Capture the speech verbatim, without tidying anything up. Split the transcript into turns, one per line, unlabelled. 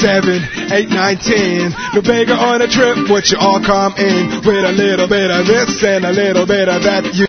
seven, eight, nine, ten. New Vega on a trip, would you all come in with a little bit of this and a little bit of that? You